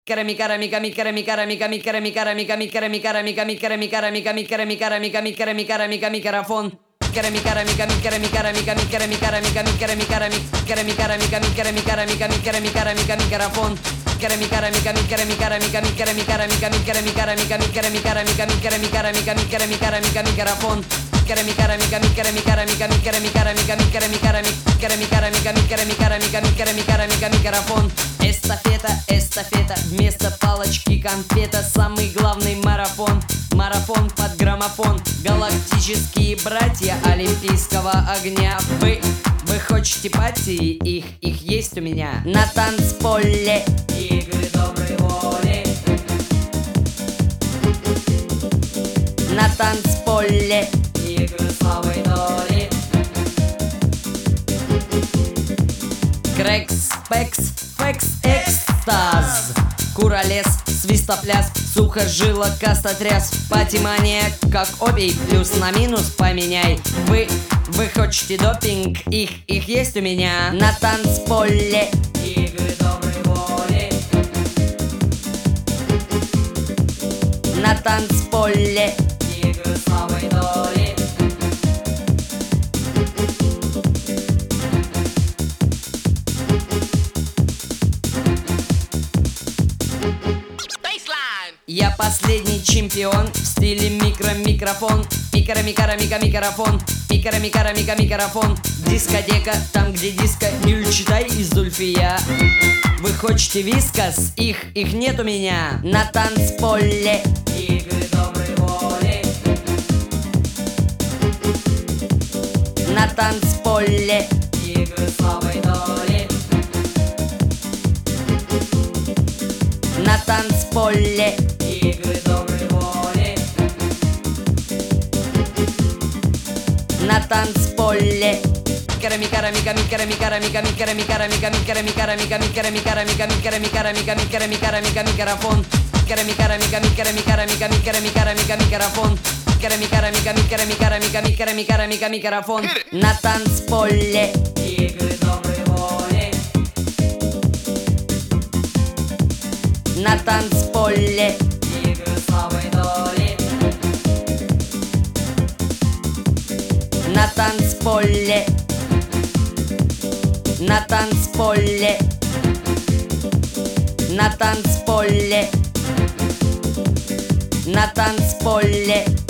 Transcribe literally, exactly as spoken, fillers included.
Керамика, рамика, мика, рамика, рамика, мика, рамика, рамика, мика, рамика, рамика, мика, рамика, рамика, мика, рамика, рамика, мика, рамика, рамика, микрофон. Керамика, рамика, мика, рамика, рамика, мика, рамика, рамика, мика, рамика, рамика, керамика, рамика, мика, рамика, рамика, мика, рамика, рамика, микрофон. Керамика, рамика, мика, рамика, рамика, мика, рамика, рамика, мика, рамика, рамика, мика, рамика, рамика, мика, рамика, рамика, мика, рамика, рамика, микрофон. Керамика, рамика, мика, рамика, рамика, мика, рамика, рамика, мика, рамика, рамика, керамика, рамика, мика, рамика, рамика, мика, рамика, рамика, микрофон. Эстафета, эстафета, вместо палочки конфета, самый главный марафон. Марафон под граммофон. Галактические братья олимпийского огня. Вы, вы хотите пати? Их, их есть у меня. На танцполе игры доброй воли. На танцполе игры славы доли. Крэкс, пекс, фекс, экстаз. Куролес, свистопляс, сухожило, кастотряс. Патимания, как опий, плюс на минус поменяй. Вы, вы хотите допинг? Их, их есть у меня. На танцполе игры доброй воли. На танцполе игры славы доли. Я последний чемпион в стиле микро-микрофон. Микро-микро-микро-микрофон. Микро-микро-микро-микрофон. Дискотека, там где диско. Нюль читай из Зульфия. Вы хотите вискас? Их, их нет у меня. На танцполе игры доброй воли. На танцполе игры славы доли. На танцполе игры доброй воли. На танцполе. Керамика, рамика, мика, рамика, рамика, мика, рамика, рамика, мика, рамика, рамика, мика, рамика, рамика, мика, рамика, рамика, мика, рамика, рамика, микрофон. Керамика, рамика, мика, рамика, рамика, мика, рамика, рамика, микрофон. Керамика, рамика, мика, рамика, рамика, мика, рамика, рамика, микрофон. На танцполе игры доброй воли. На танцполе игры славы доли. На танцполе. На танцполе. На танцполе. На танцполе.